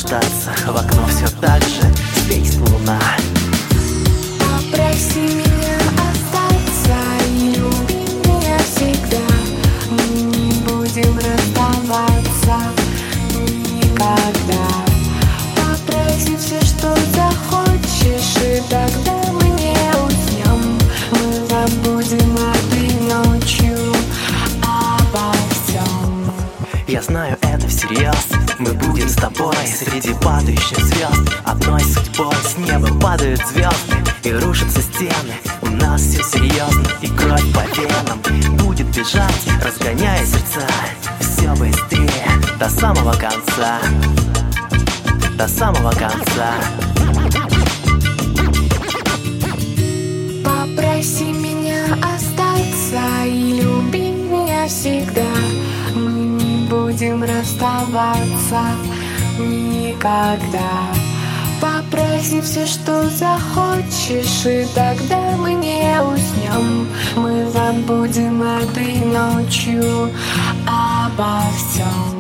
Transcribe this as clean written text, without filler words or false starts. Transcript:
остаться. В окно все так же светит луна. Попроси меня остаться и люби меня всегда. Мы не будем расставаться никогда. Попроси все, что захочешь, и тогда мы не уснем. Мы забудем этой ночью обо всем. Я знаю это всерьез. Мы будем с тобой среди падающих звезд. Одной судьбой с неба падают звезды и рушатся стены. У нас все серьезно, и кровь по венам будет бежать, разгоняя сердца все быстрее до самого конца. До самого конца. Попроси меня остаться и люби меня всегда. Мы не будем расставаться никогда. Попроси все, что захочешь, и тогда мы не уснем. Мы забудем этой ночью обо всем.